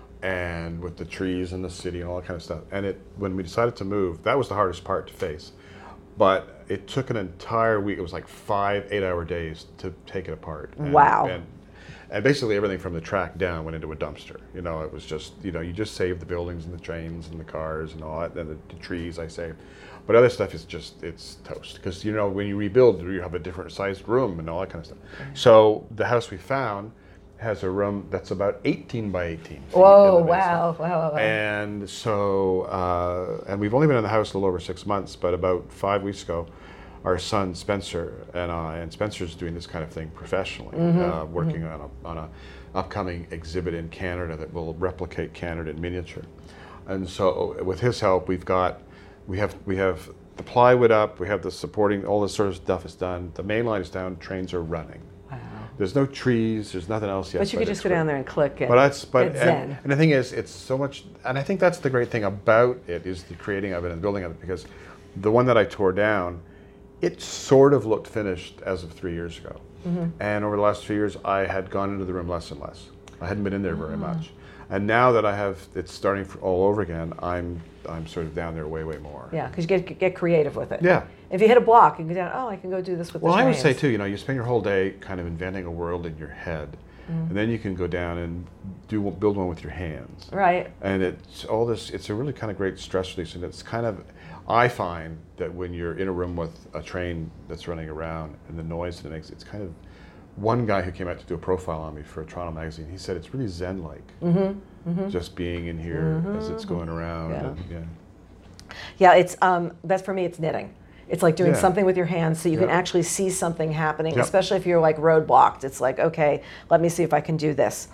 And with the trees and the city and all that kind of stuff. And when we decided to move, that was the hardest part to face. But it took an entire week. It was like 5 8-hour days to take it apart. Wow. And basically everything from the track down went into a dumpster. You know, it was just, you just save the buildings and the trains and the cars and all that, and the trees I saved. But other stuff is it's toast. Because, when you rebuild, you have a different sized room and all that kind of stuff. So the house we found has a room that's about 18 by 18 feet. Whoa, wow. And so, and we've only been in the house a little over 6 months, but about 5 weeks ago, our son Spencer and Spencer's doing this kind of thing professionally, working on a upcoming exhibit in Canada that will replicate Canada in miniature. And so with his help, we have the plywood up, we have the supporting, all this sort of stuff is done, the main line is down, trains are running. There's no trees. There's nothing else yet. But you could just go down there and click and get zen. And the thing is, it's so much. And I think that's the great thing about it is the creating of it and the building of it. Because the one that I tore down, it sort of looked finished as of 3 years ago. And over the last 3 years, I had gone into the room less and less. I hadn't been in there very much. And now that it's starting all over again, I'm sort of down there way more. Yeah, because you get creative with it. Yeah. If you hit a block, you can go down, I can go do this with the trains. Well, I would say too, you spend your whole day kind of inventing a world in your head, and then you can go down and build one with your hands. Right. And it's a really kind of great stress release, and it's kind of, I find that when you're in a room with a train that's running around and the noise that it makes, it's kind of, one guy who came out to do a profile on me for Toronto Magazine, he said it's really zen-like, just being in here as it's going around. Yeah, it's that's for me. It's knitting. It's like doing something with your hands so you can actually see something happening, especially if you're like roadblocked. It's like, okay, let me see if I can do this.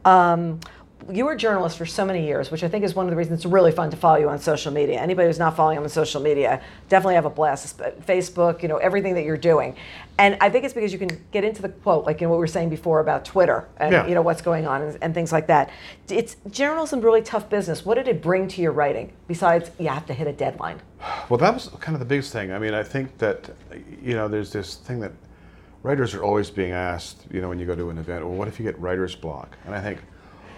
You were a journalist for so many years, which I think is one of the reasons it's really fun to follow you on social media. Anybody who's not following you on social media, definitely have a blast. Facebook, everything that you're doing. And I think it's because you can get into the quote, like what we were saying before about Twitter and what's going on and things like that. It's journalism, really tough business. What did it bring to your writing besides you have to hit a deadline? Well, that was kind of the biggest thing. I mean, I think that, there's this thing that writers are always being asked, when you go to an event, well, what if you get writer's block? And I think,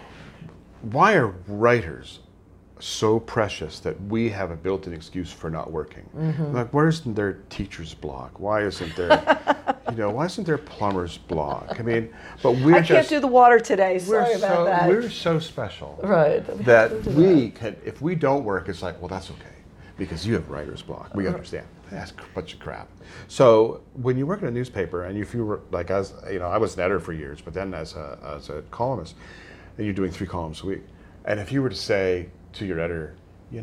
why are writers so precious that we have a built-in excuse for not working? Like, where isn't there teacher's block? Why isn't there, why isn't there plumber's block? I mean, but I can't do the water today. Sorry about that. We're so special, right? That we can. If we don't work, it's like, well, that's okay, because you have writer's block. We understand. That's a bunch of crap. So when you work in a newspaper, and if you were like, I was an editor for years, but then as a columnist. And you're doing 3 columns a week. And if you were to say to your editor,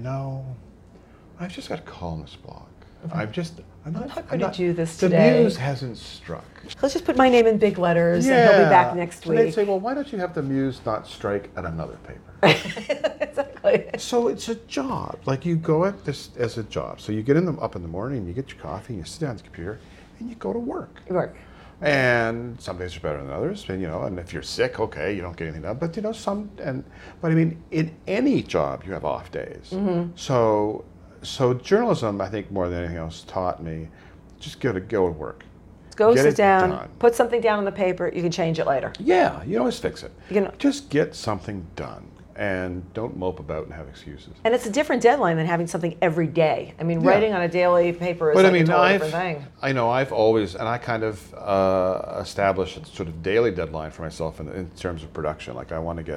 I've just got a columnist block. I'm not going to do this today. The muse hasn't struck. Let's just put my name in big letters and he'll be back next week. And they'd say, well, why don't you have the muse not strike at another paper? Exactly. So it's a job. Like you go at this as a job. So you get up in the morning, and you get your coffee, and you sit down at the computer, and you go to work. You work. And some days are better than others, and and if you're sick, okay, you don't get anything done. But but I mean, in any job, you have off days. Mm-hmm. So journalism, I think, more than anything else, taught me just go to work. Go Get sit it down, done. put something down on the paper. You can change it later. Yeah, you always fix it. You Just get something done, and don't mope about and have excuses. And it's a different deadline than having something every day. I mean, writing on a daily paper is a totally different thing. I know I've always, and I kind of established a sort of daily deadline for myself in terms of production. Like I'm going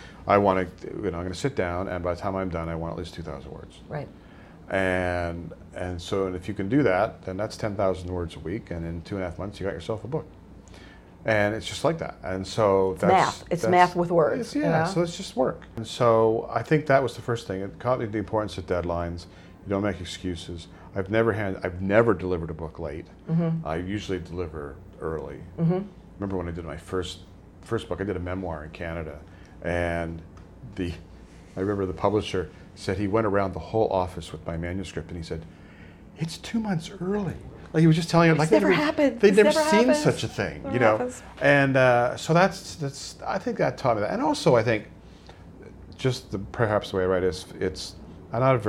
to sit down, and by the time I'm done, I want at least 2,000 words. Right. And so if you can do that, then that's 10,000 words a week, and in 2.5 months, you got yourself a book. And it's just like that. And so it's math. It's math with words. So it's just work. And so I think that was the first thing. It taught me the importance of deadlines. You don't make excuses. I've never delivered a book late. Mm-hmm. I usually deliver early. Mm-hmm. Remember when I did my first book, I did a memoir in Canada, and I remember the publisher said he went around the whole office with my manuscript, and he said, "It's 2 months early." Like he was just telling it, like It's never happened. They'd never Never seen happens. such a thing, Never happens. And so that's I think that taught me that, and also I think just perhaps the way I write is I'm not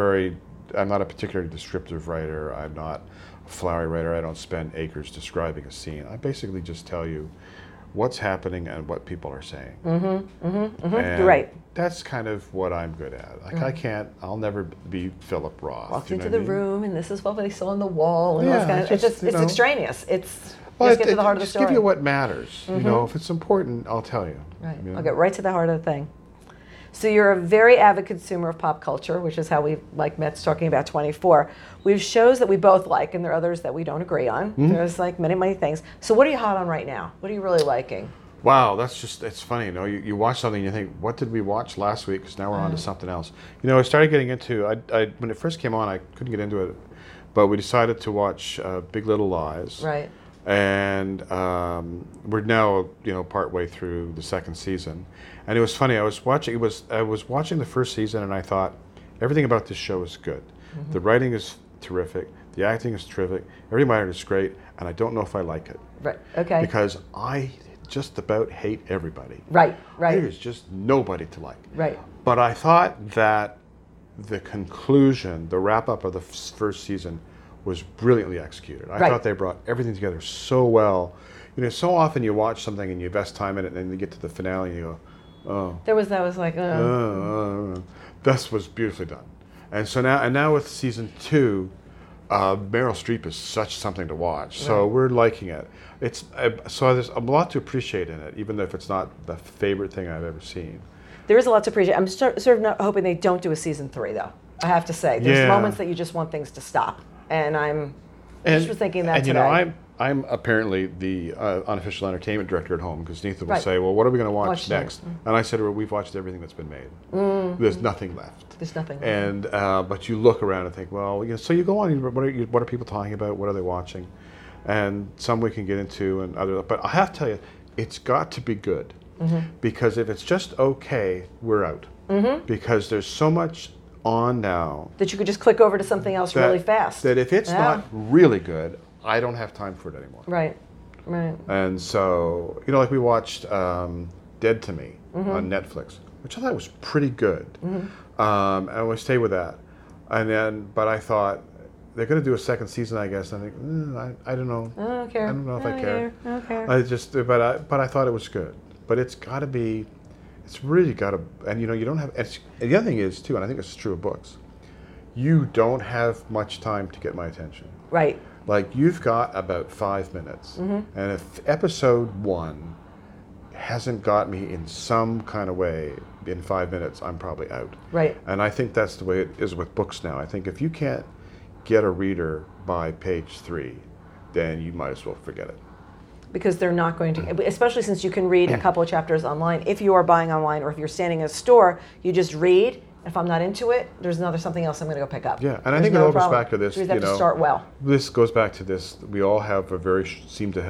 a particularly descriptive writer. I'm not a flowery writer. I don't spend acres describing a scene. I basically just tell you what's happening and what people are saying. Mm-hmm. Mm-hmm. Mm-hmm. And You're right. that's kind of what I'm good at. Like I'll never be Philip Roth. Walked you know into what the I mean? room, and this is what they saw on the wall, and all Yeah, this kind of, it's extraneous. It's just get to the heart of the just story. give you what matters. If it's important, I'll tell you. Right. You know? I'll get right to the heart of the thing. So you're a very avid consumer of pop culture, which is how we Matt's talking about 24. We have shows that we both like, and there are others that we don't agree on. Mm-hmm. There's many, many things. So what are you hot on right now? What are you really liking? Wow, it's funny. You watch something and you think, what did we watch last week? Because now we're on to something else. I started getting into, when it first came on, I couldn't get into it, but we decided to watch Big Little Lies. Right. And we're now, part way through the second season. And it was funny, I was watching the first season, and I thought, everything about this show is good. Mm-hmm. The writing is terrific, the acting is terrific, everybody is great, and I don't know if I like it. Right, okay. Because I just about hate everybody. Right. There's just nobody to like. Right. But I thought that the conclusion, the wrap-up of the first season was brilliantly executed. I thought they brought everything together so well. So often you watch something and you invest time in it, and then you get to the finale and you go, oh. This was beautifully done. And so now with season 2, Meryl Streep is such something to watch. So we're liking it. So there's a lot to appreciate in it, even if it's not the favorite thing I've ever seen. There is a lot to appreciate. I'm sort of not hoping they don't do a season 3, though. I have to say, there's moments that you just want things to stop, and I was thinking that today. I'm apparently the unofficial entertainment director at home, because Neitha will say, well, what are we going to watch next? Mm-hmm. And I said, well, we've watched everything that's been made. Mm-hmm. There's nothing left. There's nothing left. And but you look around and think, well, so you go on, what are people talking about? What are they watching? And some we can get into, and other. But I have to tell you, it's got to be good, because if it's just okay, we're out. Mm-hmm. Because there's so much on now that you could just click over to something else really fast. That if it's not really good, I don't have time for it anymore. Right. And so, like we watched Dead to Me on Netflix, which I thought was pretty good. And we stayed with that. But I thought, they're going to do a second season, I guess. And I think, I don't know. I don't care. I don't know if I care. I don't care. But I thought it was good. But it's got to be, it's really got to, and you don't have, and the other thing is too, and I think this is true of books, you don't have much time to get my attention. Right. Like, you've got about 5 minutes. And if episode 1 hasn't got me in some kind of way in 5 minutes, I'm probably out. Right. And I think that's the way it is with books now. I think if you can't get a reader by page 3, then you might as well forget it. Because they're not going to, especially since you can read a couple of chapters online. If you are buying online, or if you're standing in a store, you just read. If I'm not into it, there's something else I'm going to go pick up. Yeah, and I think it all goes back to this. So you have to start well. This goes back to this. We all have seem to have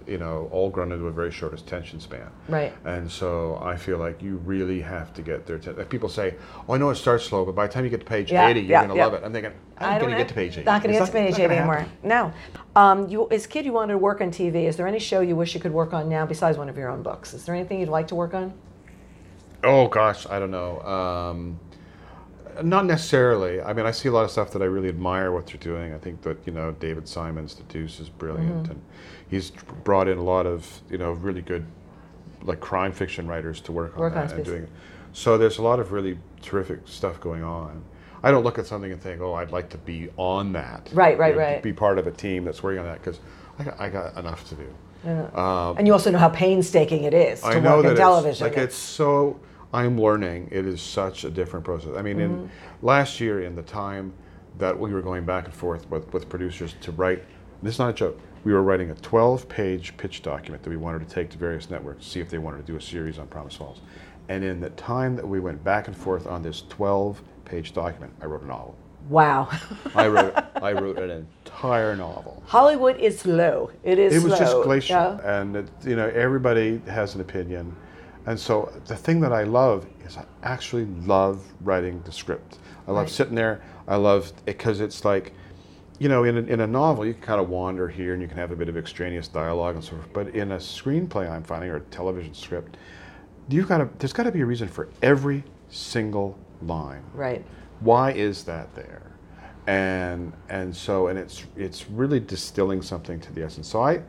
all grown into a very short attention span. Right. And so I feel like you really have to get their attention. People say, "Oh, I know it starts slow, but by the time you get to page 80, you're going to love it." I'm thinking, I'm going to get to page 80. Not going to get to page 80 anymore. No. As a kid, you wanted to work on TV. Is there any show you wish you could work on now besides one of your own books? Is there anything you'd like to work on? Oh gosh, I don't know. Not necessarily. I mean, I see a lot of stuff that I really admire what they're doing. I think that David Simon's The Deuce is brilliant, and he's brought in a lot of really good like crime fiction writers to work on that and doing it. So there's a lot of really terrific stuff going on. I don't look at something and think, "Oh, I'd like to be on that." Right. Be part of a team that's working on that because I got enough to do. Yeah. And you also know how painstaking it is to work in television. It's so. I'm learning. It is such a different process. I mean, in last year, in the time that we were going back and forth with producers to write, this is not a joke, we were writing a 12-page pitch document that we wanted to take to various networks to see if they wanted to do a series on Promise Falls. And in the time that we went back and forth on this 12-page document, I wrote a novel. Wow. I wrote an entire novel. Hollywood is slow. It was slow. Just glacial. Yeah. And everybody has an opinion. And so the thing that I love is I actually love writing the script. I love sitting there. I love it because it's like, in a novel you can kind of wander here and you can have a bit of extraneous dialogue and so forth. But in a screenplay, I'm finding, or a television script, there's got to be a reason for every single line. Right. Why is that there? And it's really distilling something to the essence. So I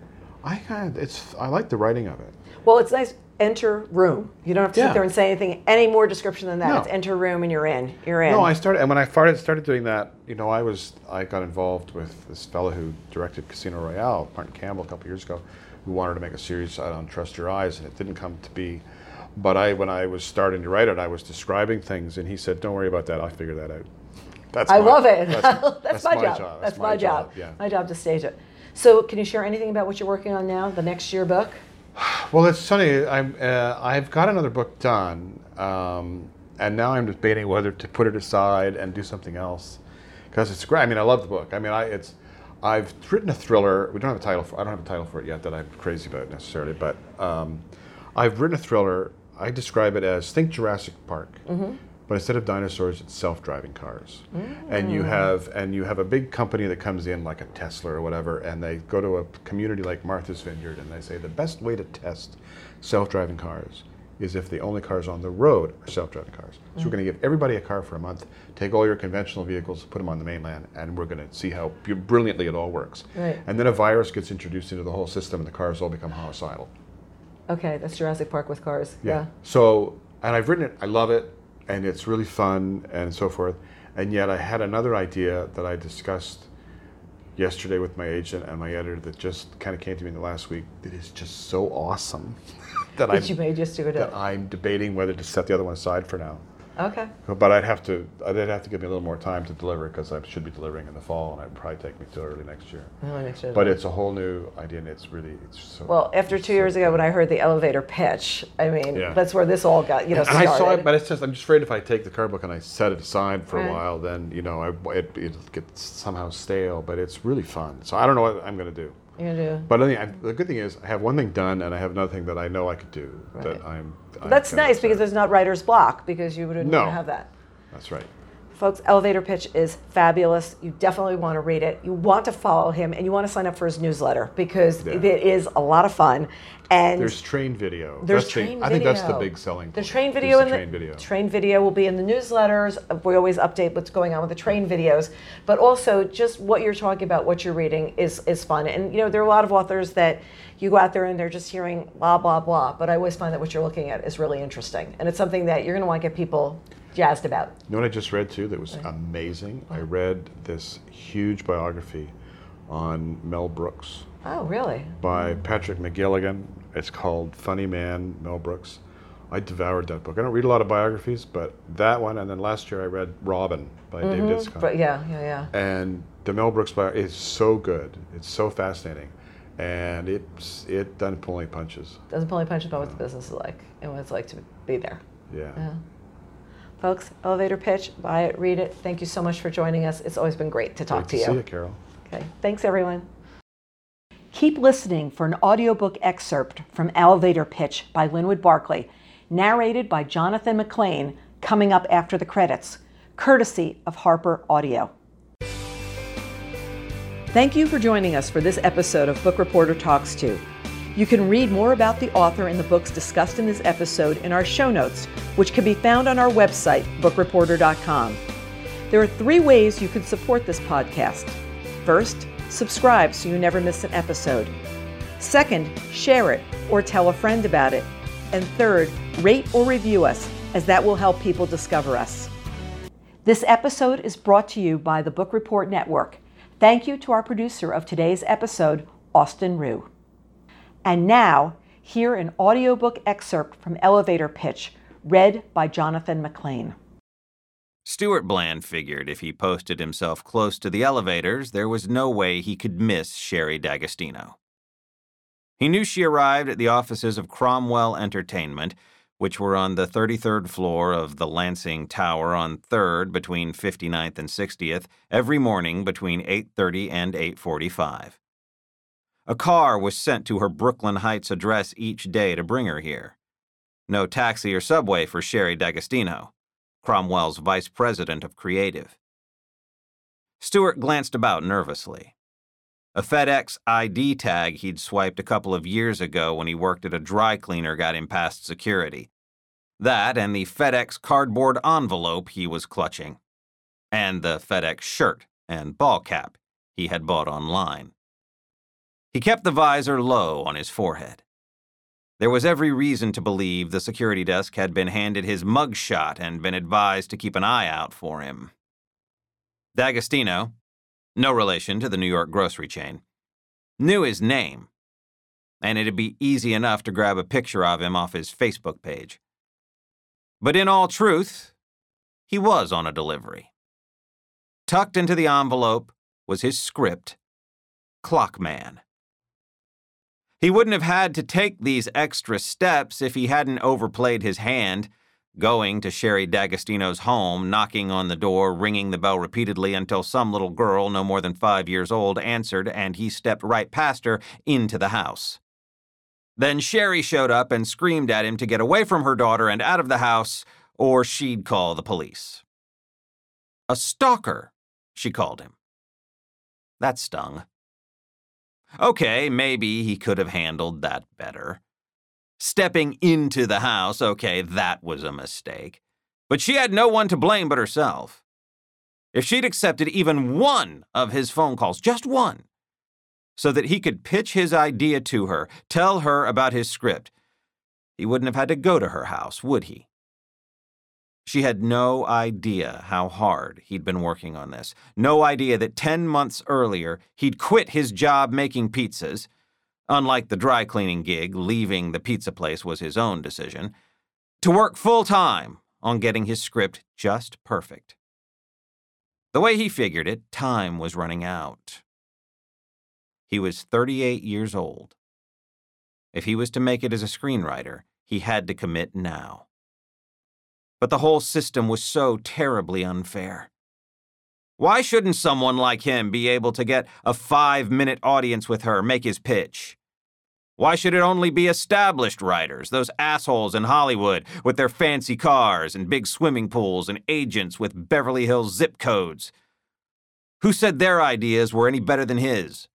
like the writing of it. Well, it's nice. Enter room. You don't have to sit there and say anything, any more description than that. No. It's enter room and you're in. No, when I started doing that, I got involved with this fellow who directed Casino Royale, Martin Campbell, a couple years ago, who wanted to make a series on Trust Your Eyes, and it didn't come to be. But when I was starting to write it, I was describing things, and he said, "Don't worry about that. I'll figure that out." I love it. That's my job. job. That's my job. Yeah. My job to stage it. So, can you share anything about what you're working on now? The next year book? Well, it's funny. I've got another book done, and now I'm debating whether to put it aside and do something else, because it's great. I mean, I love the book. I mean, I've written a thriller. I don't have a title for it yet that I'm crazy about necessarily, but I've written a thriller. I describe it as think Jurassic Park, but instead of dinosaurs, it's self-driving cars. And you have a big company that comes in, like a Tesla or whatever, and they go to a community like Martha's Vineyard, and they say the best way to test self-driving cars is if the only cars on the road are self-driving cars. So we're going to give everybody a car for a month, take all your conventional vehicles, put them on the mainland, and we're going to see how brilliantly it all works. Right. And then a virus gets introduced into the whole system, and the cars all become homicidal. Okay, that's Jurassic Park with cars. Yeah. So, and I've written it. I love it. And it's really fun and so forth. And yet I had another idea that I discussed yesterday with my agent and my editor that just kind of came to me in the last week that is just so awesome that I'm debating whether to set the other one aside for now. Okay. But they'd have to give me a little more time to deliver because I should be delivering in the fall, and it'd probably take me till early next year. But it's a whole new idea, and it's so. Well, after 2 years ago when I heard the elevator pitch, I mean, that's where this all got started. And I saw it, but it's just I'm just afraid if I take the card book and I set it aside for a while, then it gets somehow stale. But it's really fun, so I don't know what I'm going to do. You're gonna do. But the good thing is I have one thing done, and I have another thing that I know I could do. That that's nice because there's not writer's block because you wouldn't have that. That's right. Folks, Elevator Pitch is fabulous. You definitely want to read it. You want to follow him, and you want to sign up for his newsletter because it is a lot of fun. And there's train video. I think that's the big selling point. The train video train video will be in the newsletters. We always update what's going on with the train videos, but also just what you're talking about, what you're reading is fun. And there are a lot of authors that you go out there and they're just hearing blah blah blah. But I always find that what you're looking at is really interesting, and it's something that you're going to want to get people jazzed about. You know what I just read too that was amazing? I read this huge biography on Mel Brooks. Oh, really? By Patrick McGilligan. It's called Funny Man, Mel Brooks. I devoured that book. I don't read a lot of biographies, but that one, and then last year I read Robin by David Iscott. But yeah. And the Mel Brooks biography is so good. It's so fascinating. And it doesn't pull any punches. Doesn't pull any punches about what the business is like and what it's like to be there. Yeah. Folks, Elevator Pitch, buy it, read it. Thank you so much for joining us. It's always been great to talk to you. Great to see you, Carol. Okay, thanks everyone. Keep listening for an audiobook excerpt from Elevator Pitch by Linwood Barclay, narrated by Jonathan McLean, coming up after the credits, courtesy of Harper Audio. Thank you for joining us for this episode of Book Reporter Talks To. You can read more about the author and the books discussed in this episode in our show notes, which can be found on our website, bookreporter.com. There are 3 ways you can support this podcast. First, subscribe so you never miss an episode. Second, share it or tell a friend about it. And third, rate or review us, as that will help people discover us. This episode is brought to you by the Book Report Network. Thank you to our producer of today's episode, Austin Rue. And now, hear an audiobook excerpt from Elevator Pitch, read by Jonathan McLean. Stuart Bland figured if he posted himself close to the elevators, there was no way he could miss Sherry D'Agostino. He knew she arrived at the offices of Cromwell Entertainment, which were on the 33rd floor of the Lansing Tower on 3rd between 59th and 60th, every morning between 8:30 and 8:45. A car was sent to her Brooklyn Heights address each day to bring her here. No taxi or subway for Sherry D'Agostino, Cromwell's vice president of creative. Stuart glanced about nervously. A FedEx ID tag he'd swiped a couple of years ago when he worked at a dry cleaner got him past security. That and the FedEx cardboard envelope he was clutching. And the FedEx shirt and ball cap he had bought online. He kept the visor low on his forehead. There was every reason to believe the security desk had been handed his mugshot and been advised to keep an eye out for him. D'Agostino, no relation to the New York grocery chain, knew his name, and it'd be easy enough to grab a picture of him off his Facebook page. But in all truth, he was on a delivery. Tucked into the envelope was his script, Clockman. He wouldn't have had to take these extra steps if he hadn't overplayed his hand, going to Sherry D'Agostino's home, knocking on the door, ringing the bell repeatedly until some little girl no more than 5 years old answered and he stepped right past her into the house. Then Sherry showed up and screamed at him to get away from her daughter and out of the house, or she'd call the police. A stalker, she called him. That stung. Okay, maybe he could have handled that better. Stepping into the house, okay, that was a mistake. But she had no one to blame but herself. If she'd accepted even one of his phone calls, just one, so that he could pitch his idea to her, tell her about his script, he wouldn't have had to go to her house, would he? She had no idea how hard he'd been working on this. No idea that 10 months earlier he'd quit his job making pizzas. Unlike the dry cleaning gig, leaving the pizza place was his own decision, to work full-time on getting his script just perfect. The way he figured it, time was running out. He was 38 years old. If he was to make it as a screenwriter, he had to commit now. But the whole system was so terribly unfair. Why shouldn't someone like him be able to get a 5-minute audience with her, make his pitch? Why should it only be established writers, those assholes in Hollywood with their fancy cars and big swimming pools and agents with Beverly Hills zip codes? Who said their ideas were any better than his?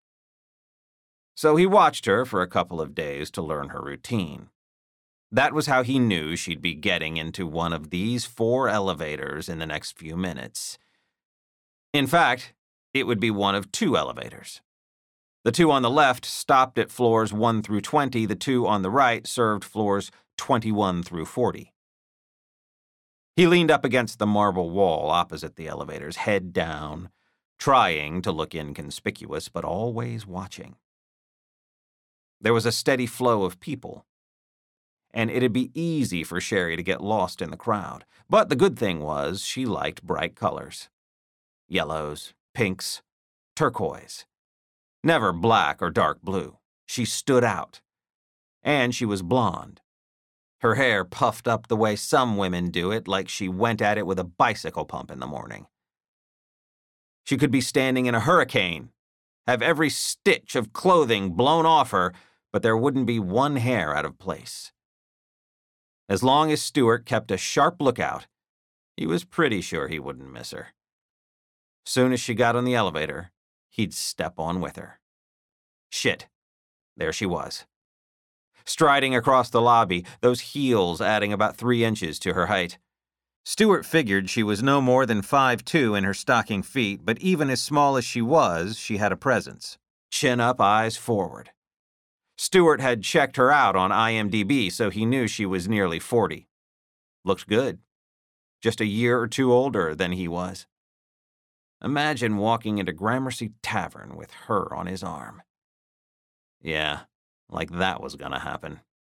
So he watched her for a couple of days to learn her routine. That was how he knew she'd be getting into one of these 4 elevators in the next few minutes. In fact, it would be one of 2 elevators. The 2 on the left stopped at floors 1 through 20. The 2 on the right served floors 21 through 40. He leaned up against the marble wall opposite the elevators, head down, trying to look inconspicuous, but always watching. There was a steady flow of people, and it'd be easy for Sherry to get lost in the crowd. But the good thing was she liked bright colors. Yellows, pinks, turquoise. Never black or dark blue. She stood out. And she was blonde. Her hair puffed up the way some women do it, like she went at it with a bicycle pump in the morning. She could be standing in a hurricane, have every stitch of clothing blown off her, but there wouldn't be one hair out of place. As long as Stuart kept a sharp lookout, he was pretty sure he wouldn't miss her. Soon as she got on the elevator, he'd step on with her. Shit, there she was. Striding across the lobby, those heels adding about 3 inches to her height. Stuart figured she was no more than 5'2" in her stocking feet, but even as small as she was, she had a presence. Chin up, eyes forward. Stuart had checked her out on IMDb, so he knew she was nearly 40. Looked good. Just a year or two older than he was. Imagine walking into Gramercy Tavern with her on his arm. Yeah, like that was gonna happen.